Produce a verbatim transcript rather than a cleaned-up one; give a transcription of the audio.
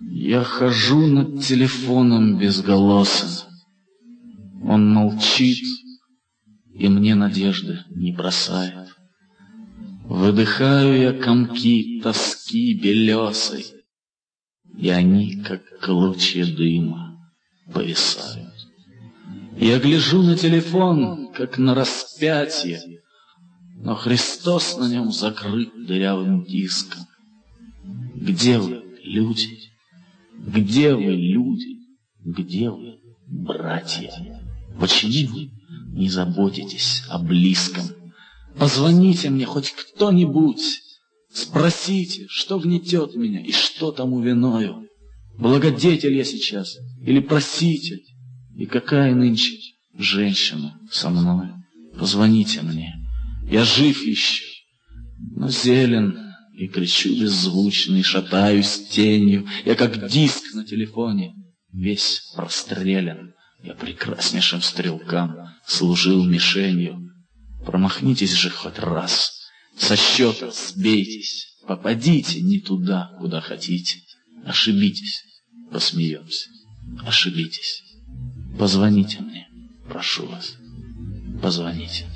Я хожу над телефоном безголосым. Он молчит и мне надежды не бросает. Выдыхаю я комки тоски белесой, и они, как клочья дыма, повисают. Я гляжу на телефон, как на распятие, но Христос на нем закрыт дырявым диском. Где вы, люди? Где вы, люди? Где вы, братья? Почему вы не заботитесь о близком? Позвоните мне хоть кто-нибудь, спросите, что гнетет меня и что тому виною. Благодетель я сейчас или проситель? И какая нынче женщина со мной? Позвоните мне, я жив еще, но зелен и кричу беззвучно, и шатаюсь тенью. Я как диск на телефоне, весь прострелен. Я прекраснейшим стрелкам служил мишенью. Промахнитесь же хоть раз, со счета сбейтесь, попадите не туда, куда хотите. Ошибитесь, посмеемся, ошибитесь. Позвоните мне, прошу вас, позвоните.